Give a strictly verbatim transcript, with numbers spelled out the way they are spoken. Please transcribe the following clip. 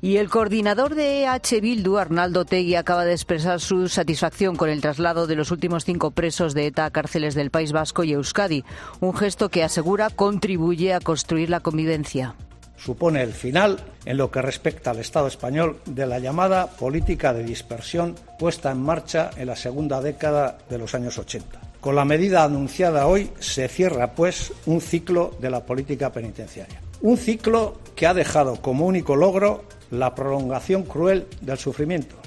Y el coordinador de E H Bildu, Arnaldo Otegi, acaba de expresar su satisfacción con el traslado de los últimos cinco presos de ETA a cárceles del País Vasco y Euskadi, un gesto que asegura contribuye a construir la convivencia. Supone el final, en lo que respecta al Estado español, de la llamada política de dispersión puesta en marcha en la segunda década de los años ochenta. Con la medida anunciada hoy se cierra, pues, un ciclo de la política penitenciaria. Un ciclo que ha dejado como único logro la prolongación cruel del sufrimiento,